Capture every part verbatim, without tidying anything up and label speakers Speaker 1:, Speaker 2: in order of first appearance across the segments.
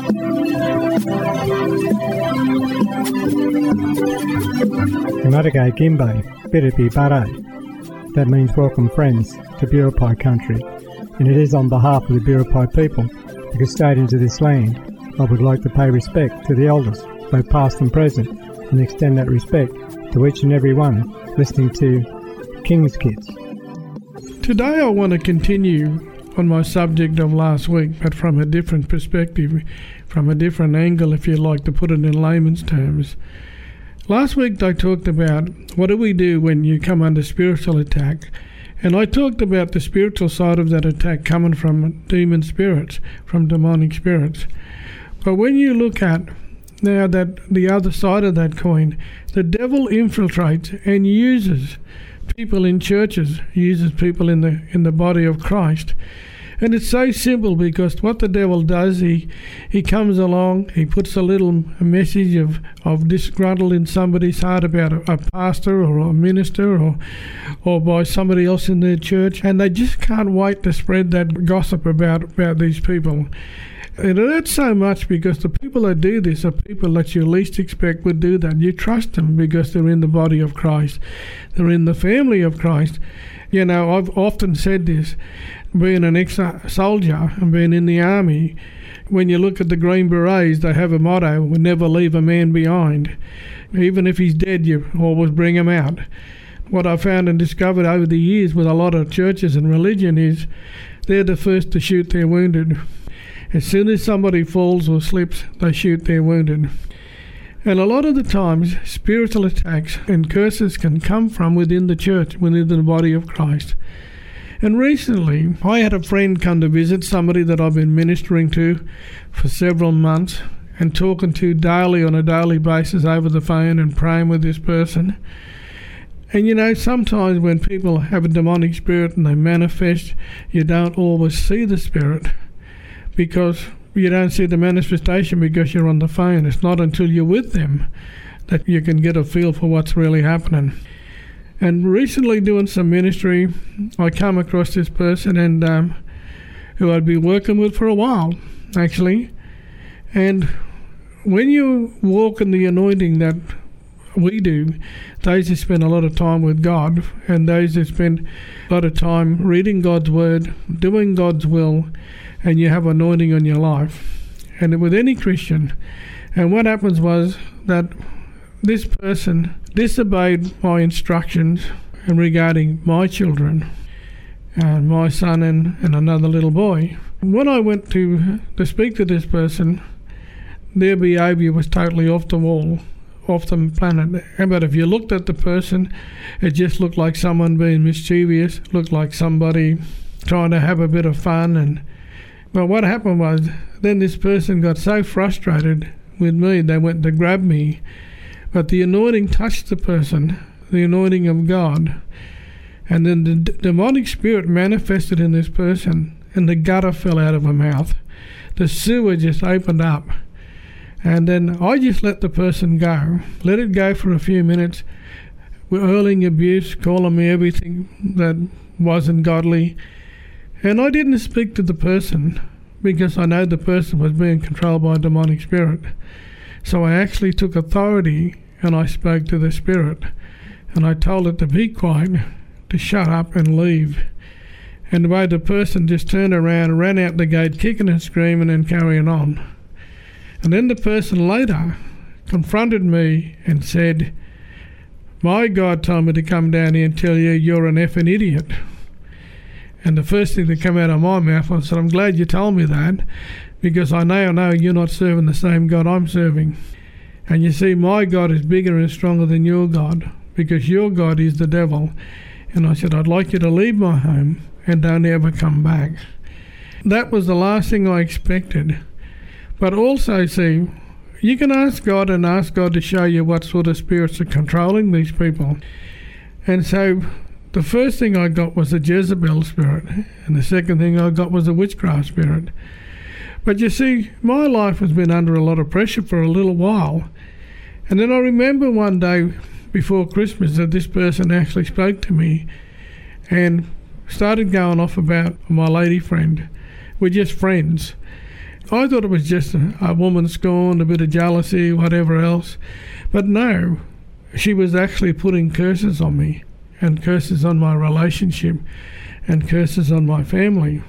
Speaker 1: Imadagai Gimbe, Biripi Bare. That means welcome friends to Biripi country, and it is on behalf of the Biripi people, the custodians of this land. I would like to pay respect to the elders, both past and present, and extend that respect to each and every one listening to King's Kids.
Speaker 2: Today I want to continue on my subject of last week, but from a different perspective, from a different angle, if you like to put it in layman's terms. Last week I talked about what do we do when you come under spiritual attack, and I talked about the spiritual side of that attack coming from demon spirits, from demonic spirits. But when you look at now that the other side of that coin, the devil infiltrates and uses people in churches, uses people in the in the body of Christ. And it's so simple, because what the devil does, he he comes along, he puts a little message of, of disgruntled in somebody's heart about a, a pastor or a minister or or by somebody else in their church, and they just can't wait to spread that gossip about, about these people. And it hurts so much, because the people that do this are people that you least expect would do that. You trust them because they're in the body of Christ. They're in the family of Christ. You know, I've often said this, being an ex-soldier and being in the army, when you look at the Green Berets, they have a motto, "We never leave a man behind." Even if he's dead, you always bring him out. What I found and discovered over the years with a lot of churches and religion is they're the first to shoot their wounded. As soon as somebody falls or slips, they shoot their wounded. And a lot of the times, spiritual attacks and curses can come from within the church, within the body of Christ. And recently, I had a friend come to visit, somebody that I've been ministering to for several months and talking to daily on a daily basis over the phone and praying with this person. And you know, sometimes when people have a demonic spirit and they manifest, you don't always see the spirit, because you don't see the manifestation because you're on the phone. It's not until you're with them that you can get a feel for what's really happening. And recently, doing some ministry, I come across this person and um, who I'd been working with for a while, actually. And when you walk in the anointing that we do, those who spend a lot of time with God and those who spend a lot of time reading God's Word, doing God's will, and you have anointing on your life, and with any Christian. And what happens was that this person disobeyed my instructions regarding my children, and my son and, and another little boy. When I went to, to speak to this person, their behaviour was totally off the wall, off the planet. But if you looked at the person, it just looked like someone being mischievous, looked like somebody trying to have a bit of fun. And well, what happened was, then this person got so frustrated with me, they went to grab me. But the anointing touched the person, the anointing of God. And then the d- demonic spirit manifested in this person, and the gutter fell out of her mouth. The sewer just opened up. And then I just let the person go. Let it go for a few minutes. We're hurling abuse, calling me everything that wasn't godly. And I didn't speak to the person because I know the person was being controlled by a demonic spirit. So I actually took authority and I spoke to the spirit. And I told it to be quiet, to shut up and leave. And the way the person just turned around and ran out the gate, kicking and screaming and carrying on. And then the person later confronted me and said, "My God told me to come down here and tell you you're an effing idiot." And the first thing that came out of my mouth, I said, "I'm glad you told me that, because I now know you're not serving the same God I'm serving. And you see, my God is bigger and stronger than your God, because your God is the devil." And I said, "I'd like you to leave my home and don't ever come back." That was the last thing I expected. But also, see, you can ask God and ask God to show you what sort of spirits are controlling these people. And so the first thing I got was a Jezebel spirit, and the second thing I got was a witchcraft spirit. But you see, my life has been under a lot of pressure for a little while. And then I remember one day before Christmas that this person actually spoke to me and started going off about my lady friend. We're just friends. I thought it was just a, a woman scorned, a bit of jealousy, whatever else. But no, she was actually putting curses on me, and curses on my relationship, and curses on my family.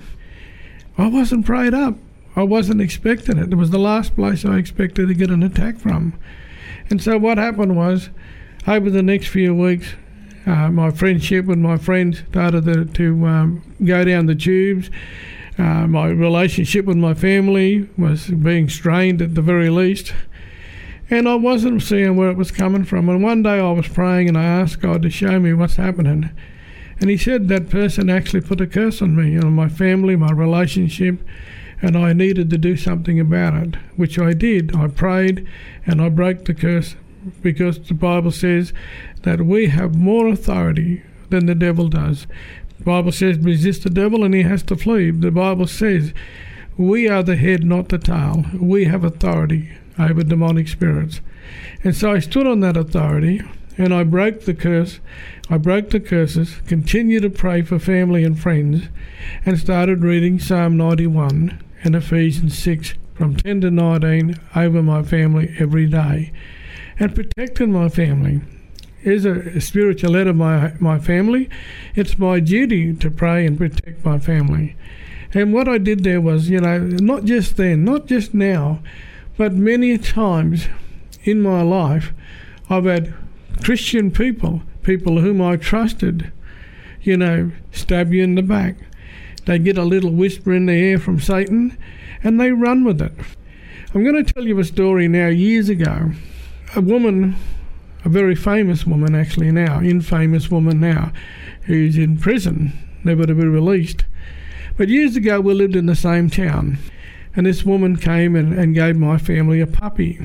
Speaker 2: I wasn't prayed up. I wasn't expecting it. It was the last place I expected to get an attack from. And so what happened was, over the next few weeks, uh, my friendship with my friends started to, to um, go down the tubes. Uh, my relationship with my family was being strained at the very least. And I wasn't seeing where it was coming from. And one day I was praying and I asked God to show me what's happening. And he said that person actually put a curse on me, on my family, my relationship, and I needed to do something about it, which I did. I prayed and I broke the curse, because the Bible says that we have more authority than the devil does. The Bible says resist the devil and he has to flee. The Bible says we are the head, not the tail. We have authority over demonic spirits. And so I stood on that authority and I broke the curse. I broke the curses, continued to pray for family and friends, and started reading Psalm ninety-one and Ephesians six from ten to nineteen over my family every day, and protecting my family. As a spiritual head of my, my family, it's my duty to pray and protect my family. And what I did there was, you know, not just then, not just now, but many times in my life, I've had Christian people, people whom I trusted, you know, stab you in the back. They get a little whisper in the air from Satan, and they run with it. I'm going to tell you a story now. Years ago, a woman, a very famous woman actually now, infamous woman now, who's in prison, never to be released. But years ago, we lived in the same town, and this woman came and, and gave my family a puppy.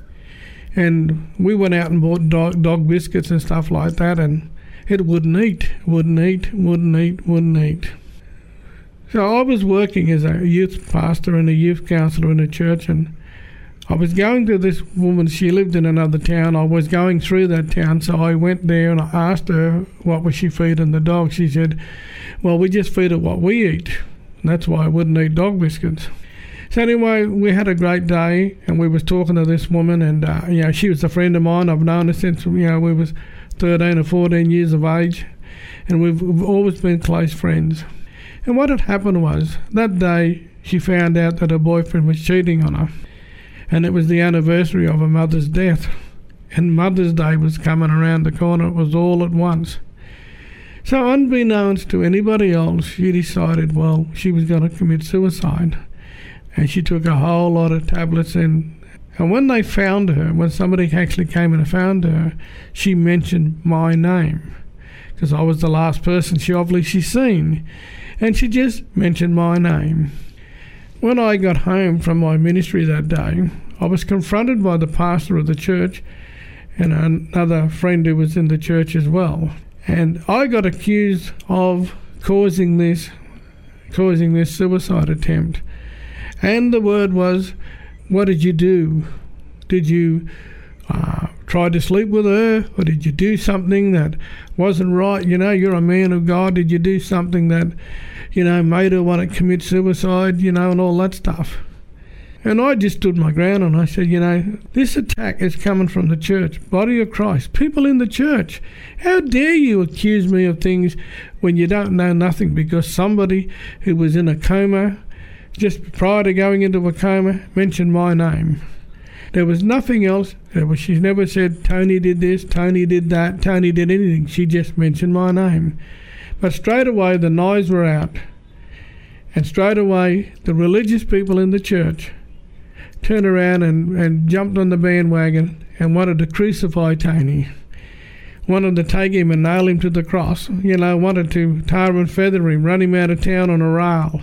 Speaker 2: And we went out and bought dog, dog biscuits and stuff like that, and it wouldn't eat, wouldn't eat, wouldn't eat, wouldn't eat. So I was working as a youth pastor and a youth counsellor in a church, and I was going to this woman. She lived in another town. I was going through that town, so I went there and I asked her what was she feeding the dog. She said, well, we just feed it what we eat, and that's why I wouldn't eat dog biscuits. So anyway, we had a great day, and we was talking to this woman, and uh, you know, she was a friend of mine. I've known her since, you know, we was thirteen or fourteen years of age, and we've, we've always been close friends. And what had happened was, that day she found out that her boyfriend was cheating on her, and it was the anniversary of her mother's death, and Mother's Day was coming around the corner. It was all at once. So unbeknownst to anybody else, she decided, well, she was going to commit suicide. And she took a whole lot of tablets, and, and when they found her, when somebody actually came and found her, she mentioned my name, because I was the last person she obviously seen, and she just mentioned my name. When I got home from my ministry that day, I was confronted by the pastor of the church and another friend who was in the church as well, and I got accused of causing this, causing this suicide attempt. And the word was, what did you do? Did you uh, try to sleep with her? Or did you do something that wasn't right? You know, you're a man of God. Did you do something that, you know, made her want to commit suicide, you know, and all that stuff? And I just stood my ground and I said, you know, this attack is coming from the church, body of Christ, people in the church. How dare you accuse me of things when you don't know nothing? Because somebody who was in a coma, just prior to going into a coma, mentioned my name. There was nothing else. There was, she never said, Tony did this, Tony did that, Tony did anything. She just mentioned my name. But straight away the knives were out. And straight away the religious people in the church turned around and, and jumped on the bandwagon and wanted to crucify Tony. Wanted to take him and nail him to the cross. You know, wanted to tar and feather him, run him out of town on a rail.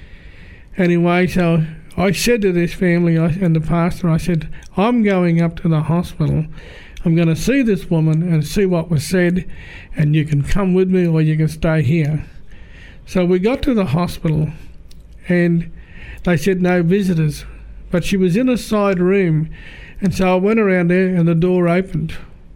Speaker 2: Anyway, so I said to this family and the pastor, I said, I'm going up to the hospital. I'm going to see this woman and see what was said, and you can come with me or you can stay here. So we got to the hospital, and they said no visitors. But she was in a side room, and so I went around there and the door opened.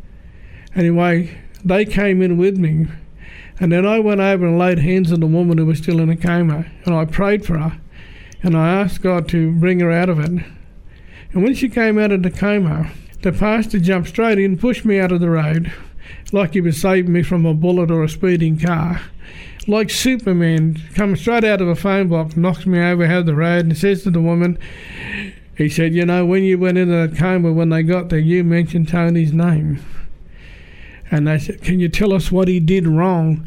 Speaker 2: Anyway, they came in with me, and then I went over and laid hands on the woman who was still in a coma, and I prayed for her. and I asked God to bring her out of it. And when she came out of the coma, the pastor jumped straight in, pushed me out of the road, like he was saving me from a bullet or a speeding car. Like Superman, comes straight out of a phone box, knocks me over out of the road, and says to the woman, he said, you know, when you went into the coma, when they got there, you mentioned Tony's name. And they said, can you tell us what he did wrong?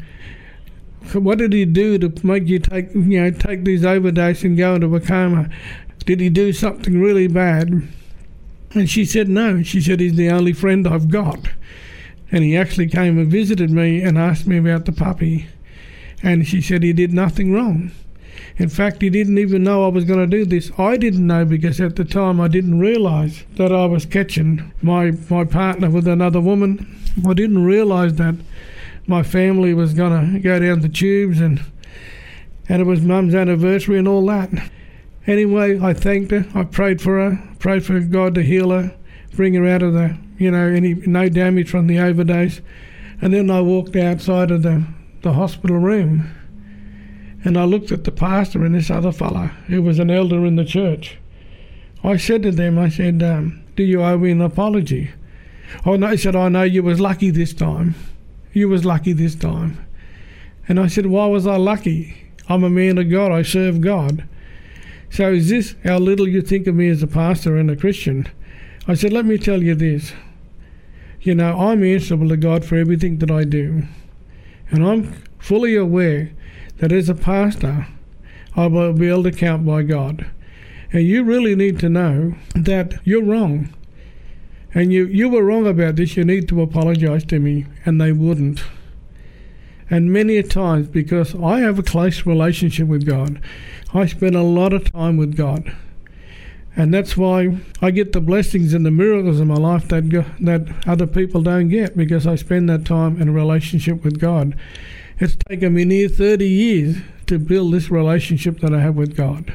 Speaker 2: What did he do to make you take, you know, take these overdoses and go into a coma? Did he do something really bad? And she said, no. She said, he's the only friend I've got. And he actually came and visited me and asked me about the puppy. And she said he did nothing wrong. In fact, he didn't even know I was going to do this. I didn't know because at the time I didn't realise that I was catching my, my partner with another woman. I didn't realise that my family was going to go down the tubes and and it was Mum's anniversary and all that. Anyway, I thanked her. I prayed for her, prayed for God to heal her, bring her out of the, you know, any no damage from the overdose. And then I walked outside of the, the hospital room and I looked at the pastor and this other fella who was an elder in the church. I said to them, I said, um, do you owe me an apology? Oh, no, he said, I know you was lucky this time. You was lucky this time. And I said, why was I lucky? I'm a man of God. I serve God. So is this how little you think of me as a pastor and a Christian? I said, let me tell you this. You know, I'm answerable to God for everything that I do. And I'm fully aware that as a pastor, I will be held account by God. And you really need to know that you're wrong. And you, you were wrong about this. You need to apologise to me. And they wouldn't. And many a times, because I have a close relationship with God, I spend a lot of time with God. And that's why I get the blessings and the miracles in my life that go, that other people don't get, because I spend that time in a relationship with God. It's taken me near thirty years to build this relationship that I have with God.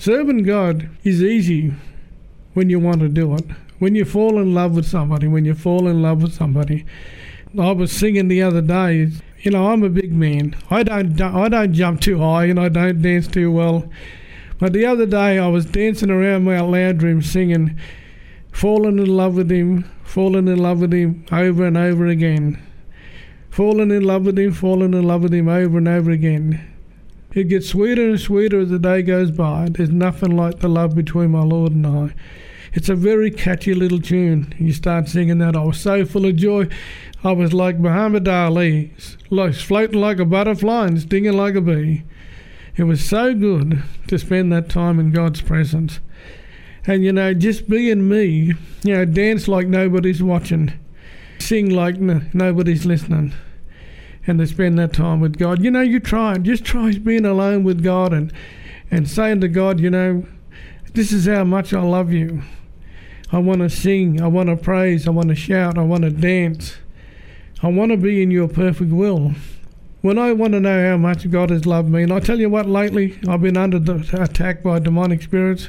Speaker 2: Serving God is easy when you want to do it. When you fall in love with somebody, when you fall in love with somebody. I was singing the other day, you know, I'm a big man. I don't, I don't jump too high and I don't dance too well. But the other day I was dancing around my lounge room singing, falling in love with him, falling in love with him over and over again. Falling in love with him, falling in love with him over and over again. It gets sweeter and sweeter as the day goes by. There's nothing like the love between my Lord and I. It's a very catchy little tune. You start singing that. I was so full of joy. I was like Muhammad Ali, like floating like a butterfly and stinging like a bee. It was so good to spend that time in God's presence. And, you know, just being me, you know, dance like nobody's watching, sing like n- nobody's listening, and to spend that time with God. You know, you try, just try being alone with God and, and saying to God, you know, this is how much I love you. I want to sing, I want to praise, I want to shout, I want to dance. I want to be in your perfect will. When I want to know how much God has loved me, and I tell you what, lately I've been under the attack by demonic spirits,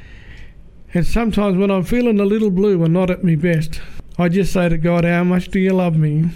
Speaker 2: and sometimes when I'm feeling a little blue and not at my best, I just say to God, how much do you love me?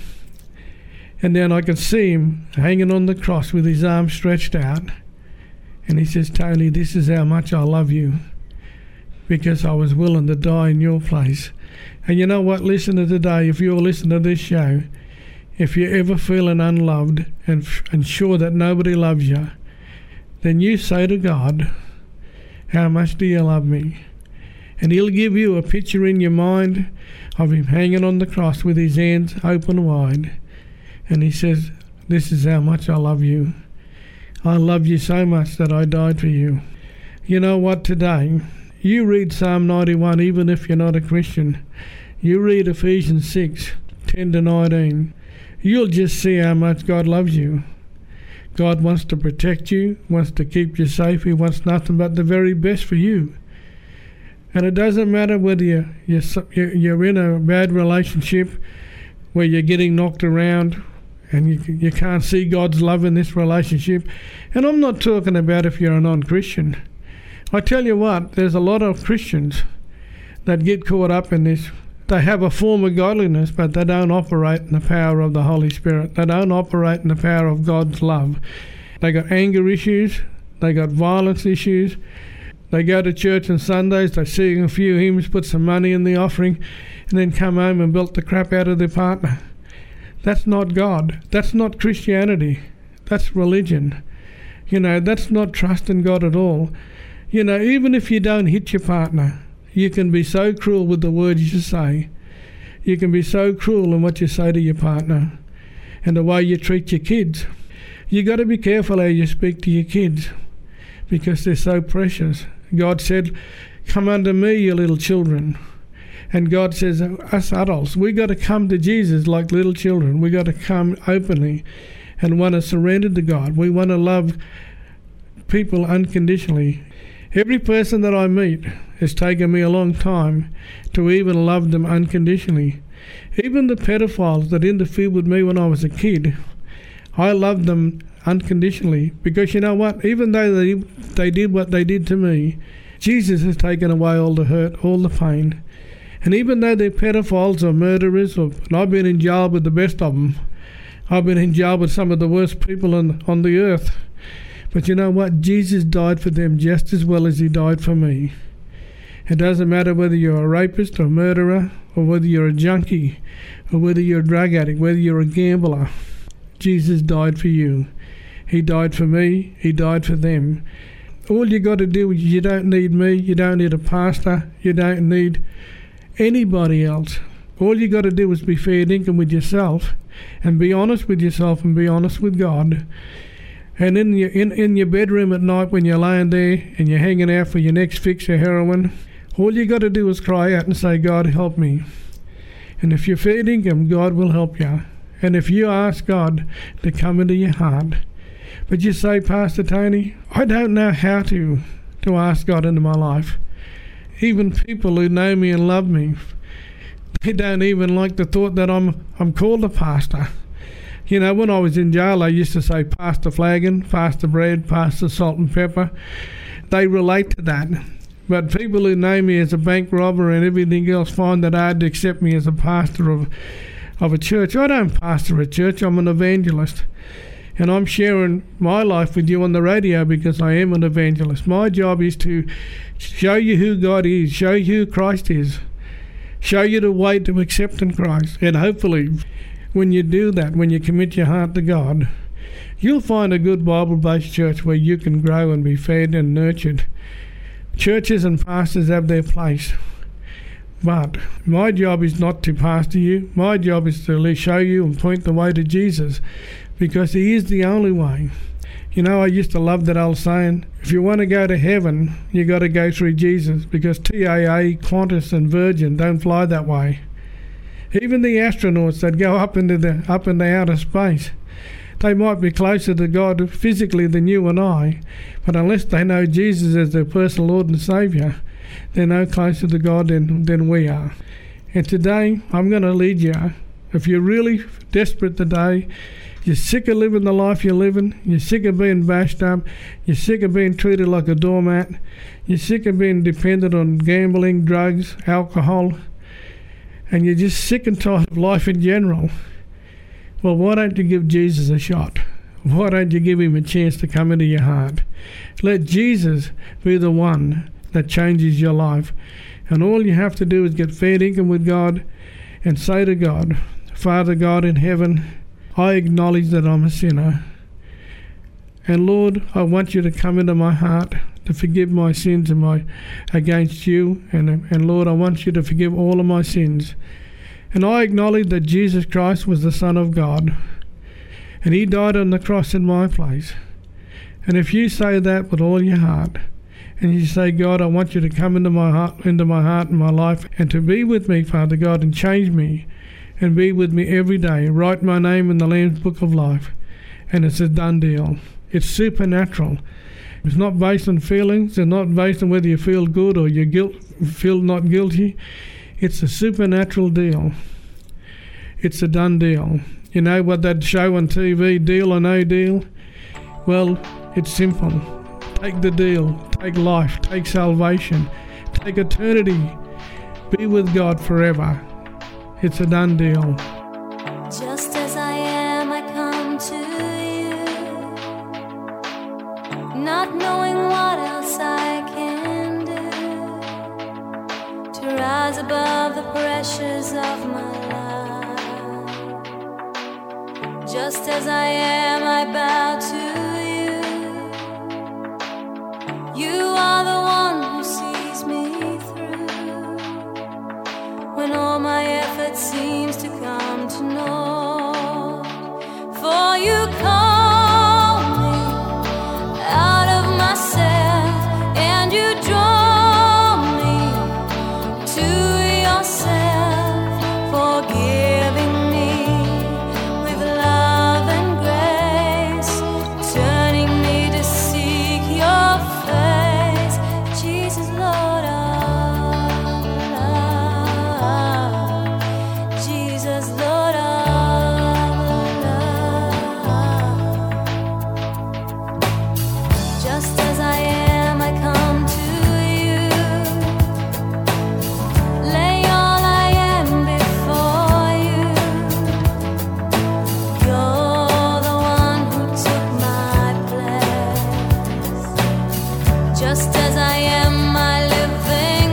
Speaker 2: And then I can see him hanging on the cross with his arms stretched out, and he says, Tony, this is how much I love you, because I was willing to die in your place. And you know what, listener today, if you're listening to this show, if you're ever feeling unloved and, and sure that nobody loves you, then you say to God, how much do you love me? And he'll give you a picture in your mind of him hanging on the cross with his hands open wide. And he says, this is how much I love you. I love you so much that I died for you. You know what, today, you read Psalm ninety-one, even if you're not a Christian. You read Ephesians six, ten to nineteen. You'll just see how much God loves you. God wants to protect you, wants to keep you safe. He wants nothing but the very best for you. And it doesn't matter whether you're, you're, you're in a bad relationship where you're getting knocked around and you, you can't see God's love in this relationship. And I'm not talking about if you're a non-Christian. I tell you what, there's a lot of Christians that get caught up in this. They have a form of godliness, but they don't operate in the power of the Holy Spirit. They don't operate in the power of God's love. They got anger issues. They got violence issues. They go to church on Sundays, they sing a few hymns, put some money in the offering, and then come home and belt the crap out of their partner. That's not God. That's not Christianity. That's religion. You know, that's not trusting God at all. You know, even if you don't hit your partner, you can be so cruel with the words you say. You can be so cruel in what you say to your partner and the way you treat your kids. You got to be careful how you speak to your kids because they're so precious. God said, come unto me, you little children. And God says, us adults, we got to come to Jesus like little children. We got to come openly and want to surrender to God. We want to love people unconditionally. Every person that I meet has taken me a long time to even love them unconditionally. Even the pedophiles that interfered with me when I was a kid, I loved them unconditionally because you know what? Even though they, they did what they did to me, Jesus has taken away all the hurt, all the pain. And even though they're pedophiles or murderers, or, and I've been in jail with the best of them, I've been in jail with some of the worst people on, on the earth. But you know what? Jesus died for them just as well as he died for me. It doesn't matter whether you're a rapist or a murderer, or whether you're a junkie, or whether you're a drug addict, whether you're a gambler. Jesus died for you. He died for me. He died for them. All you got to do is you don't need me. You don't need a pastor. You don't need anybody else. All you got to do is be fair dinkum with yourself and be honest with yourself and be honest with God. And in your in, in your bedroom at night when you're laying there and you're hanging out for your next fix of heroin, all you got to do is cry out and say, God, help me. And if you're fair dinkum, God will help you. And if you ask God to come into your heart, but you say, Pastor Tony, I don't know how to, to ask God into my life. Even people who know me and love me, they don't even like the thought that I'm I'm called a pastor. You know, when I was in jail, I used to say Pastor Flagon, Pastor Bread, Pastor Salt and Pepper. they relate to that. But people who know me as a bank robber and everything else find that hard to accept me as a pastor of of a church. I don't pastor a church, I'm an evangelist. And I'm sharing my life with you on the radio because I am an evangelist. My job is to show you who God is, show you who Christ is, show you the way to accept in Christ. And hopefully, when you do that, when you commit your heart to God, you'll find a good Bible-based church where you can grow and be fed and nurtured. Churches and pastors have their place. But my job is not to pastor you. My job is to show you and point the way to Jesus, because he is the only way. You know, I used to love that old saying, if you want to go to heaven, you got to go through Jesus, because T A A, Qantas and Virgin don't fly that way. Even the astronauts that go up into the up into outer space, they might be closer to God physically than you and I, but unless they know Jesus as their personal Lord and Saviour, they're no closer to God than, than we are. And today, I'm going to lead you. If you're really desperate today, you're sick of living the life you're living, you're sick of being bashed up, you're sick of being treated like a doormat, you're sick of being dependent on gambling, drugs, alcohol, and you're just sick and tired of life in general, well, why don't you give Jesus a shot? Why don't you give him a chance to come into your heart? Let Jesus be the one that changes your life. And all you have to do is get fair income with God and say to God, Father God in heaven, I acknowledge that I'm a sinner. And Lord, I want you to come into my heart to forgive my sins and my against you. And, and Lord, I want you to forgive all of my sins. And I acknowledge that Jesus Christ was the Son of God. And he died on the cross in my place. And if you say that with all your heart, and you say, God, I want you to come into my heart, into my heart and my life, and to be with me, Father God, and change me, and be with me every day. Write my name in the Lamb's Book of Life, and it's a done deal. It's supernatural. It's not based on feelings. It's not based on whether you feel good or you guilt, feel not guilty. It's a supernatural deal. It's a done deal. You know what that show on T V, Deal or No Deal? Well, it's simple. Take the deal. Take life. Take salvation. Take eternity. Be with God forever. It's a done deal.
Speaker 3: Just as I am, I come to you, not knowing what else I can do to rise above the pressures of my life. Just as I am, I bow to you. You are the one who sees me through when all my effort seems to come to naught. For you call me out of myself, and you draw me to yourself, forgiving me with love and grace, turning me to seek your face, Jesus, Lord of love, Jesus, Lord of love. Just as I am, I come to you, lay all I am before you. You're the one who took my place. Just as I am, my living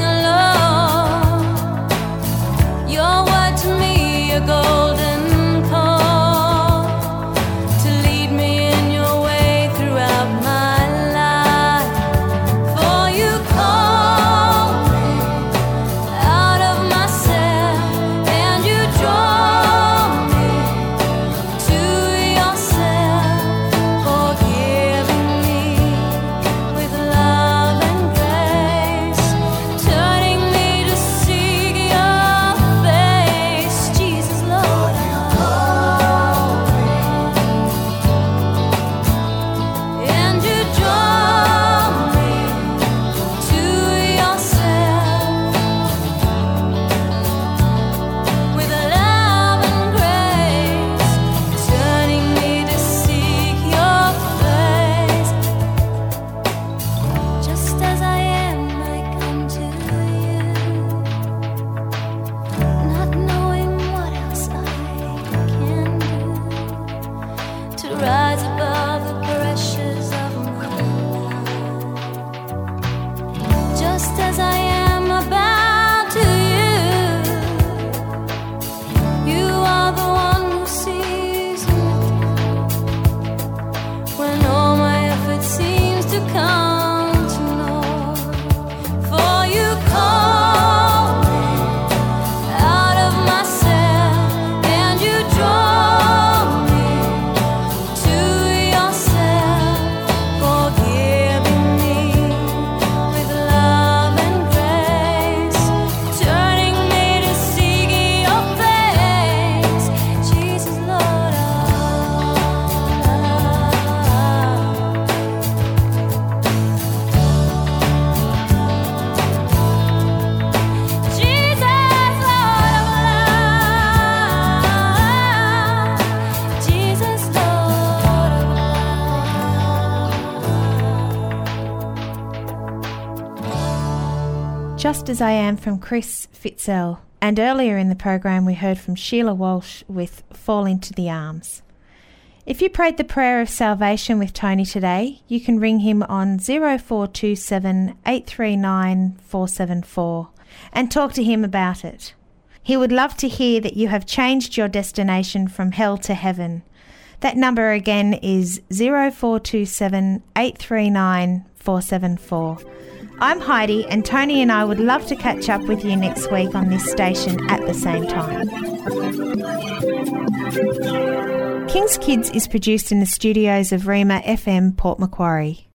Speaker 3: alone. Your word to me, a golden call, to lead me in your way throughout my life. For you call me out of myself, and you draw me to yourself, forgiving me with love and grace.
Speaker 4: Just As I Am from Chris Fitzell. And earlier in the program we heard from Sheila Walsh with Fall Into the Arms. If you prayed the prayer of salvation with Tony today, you can ring him on zero four two seven, eight three nine, four seven four and talk to him about it. He would love to hear that you have changed your destination from hell to heaven. That number again is zero four two seven, eight three nine, four seven four. I'm Heidi, and Tony and I would love to catch up with you next week on this station at the same time. King's Kids is produced in the studios of Rima F M Port Macquarie.